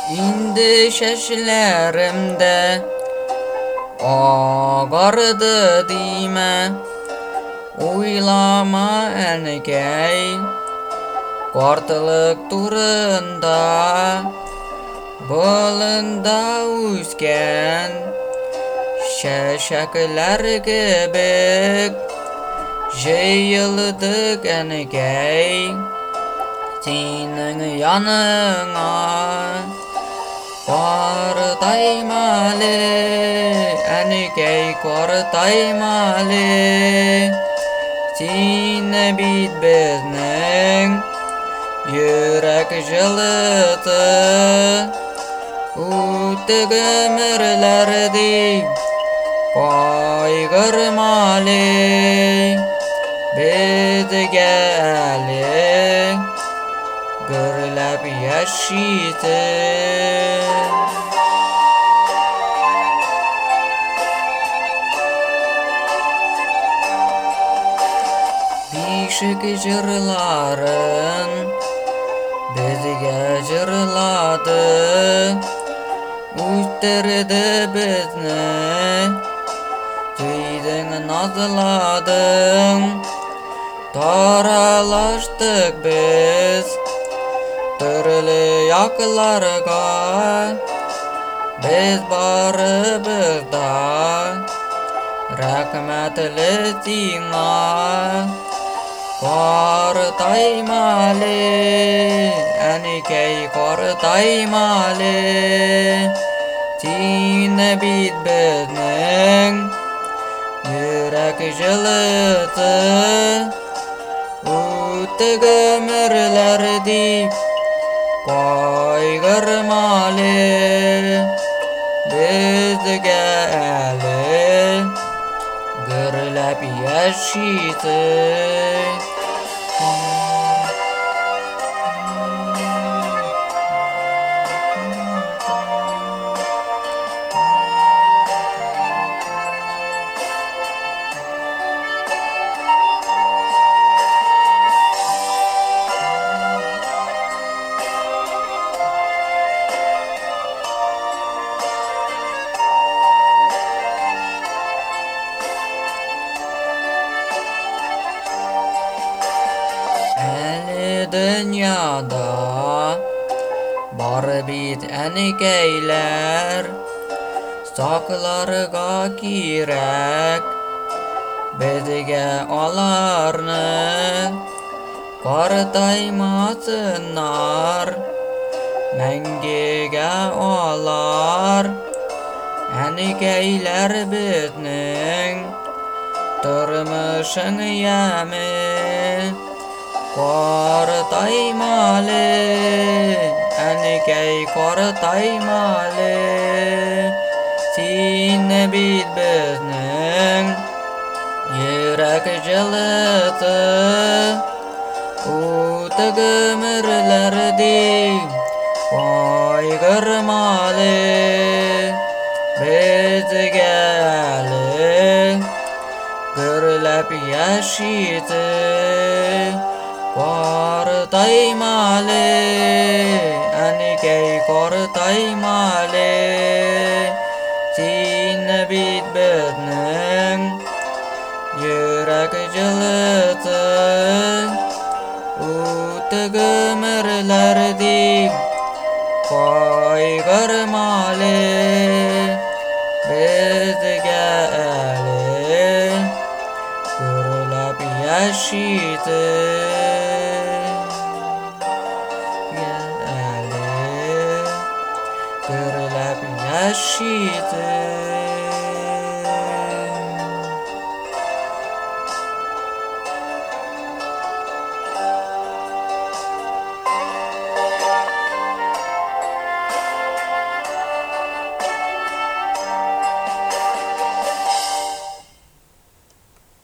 İndi şeşlerimde ağardı dime. Uylama enkey Kortılık turunda Bolunda üsken Şeşekler gibi Jeyildik enkey Senin yanına Kortaymalı enkey kortaymalı Sine bit bizning yürek jılıtı Üttük ömürlerdi kaygırmalı Bizge eli gürlep yaşaydı Bişik jırların bizge jırladı Üsttirdi bizni Tüydün nazladın Taralaştık biz Türlü yaklarga Biz barыбızda Rahmetli sana Kortaymalı enkey kortaymalı Sine bit bizning yürek jılıtı Üttük ömürlerdi kaygırmalı Bizge eli gürlep yaşaydı Dünyada bar bit enkeyler Saklarga kirek bizge alarni Kortaymasınlar Mengege alar enkeyler bizning Turmuşun yemi Kortaymalı enkey kortaymalı Sine bit bizning yürek jılıtı Üttük ömürlerdi kaygırmalı Bizge eli gürlep yaşaydı Kortaymalı enkey kortaymalı Sine bit bizning yürek jılıtı Üttük ömürlerdi kaygırmalı Bizge eli gürlep yaşaydı Gürlep yaşaydı